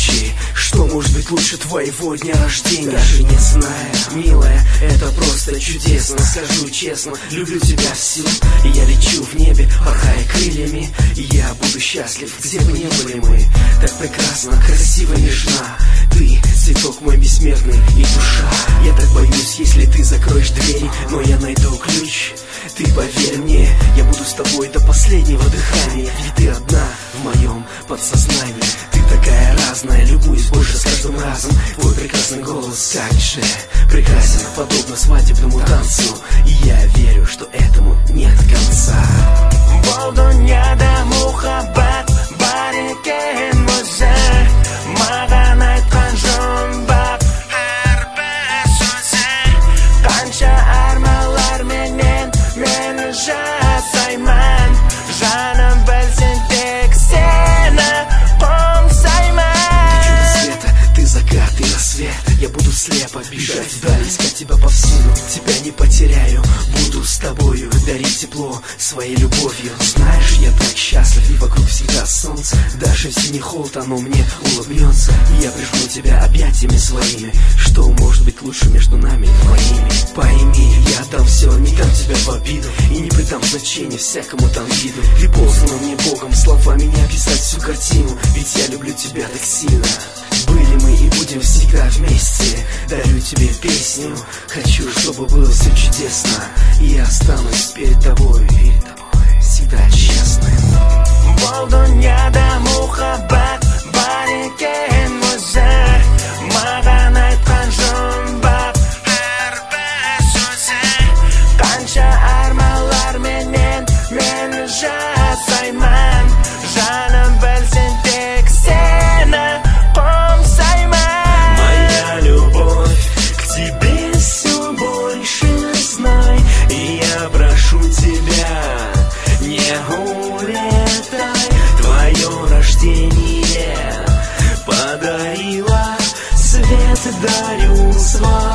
случае, что может быть лучше твоего дня рождения? Даже не знаю, милая, это просто чудесно. Скажу честно, люблю тебя всю, и я лечу в небе, порхая крыльями. И я буду счастлив, где бы ни были мы. Так прекрасно, красиво, нежна. Ты, цветок мой бессмертный и душа. Я так боюсь, если ты закроешь двери, но я найду ключ. Ты поверь мне, я буду с тобой до последнего дыхания. Ведь ты одна в моем подсознании. Ты такая разная, любуюсь больше с каждым разом. Твой прекрасный голос как же прекрасен, подобно свадебному танцу. И я верю, что этому нет конца. Я буду слепо бежать вдаль, искать тебя повсюду. Тебя не потеряю, буду с тобою дарить тепло своей любовью. Знаешь, я так счастлив, и вокруг всегда солнце. Даже в зимний холод оно мне улыбнется. И я прижму тебя объятиями своими. Что может быть лучше между нами двоими? Пойми, я дам все, не дам тебя в обиду. И не придам значения всякому там виду. Ты послана мне Богом, словами не описать всю картину. Ведь я люблю тебя так сильно. Были мы и будем всегда вместе. Дарю тебе песню, хочу, чтобы было все чудесно. И я останусь перед тобой всегда честным. Твое рождение подарило свет, дарю свой.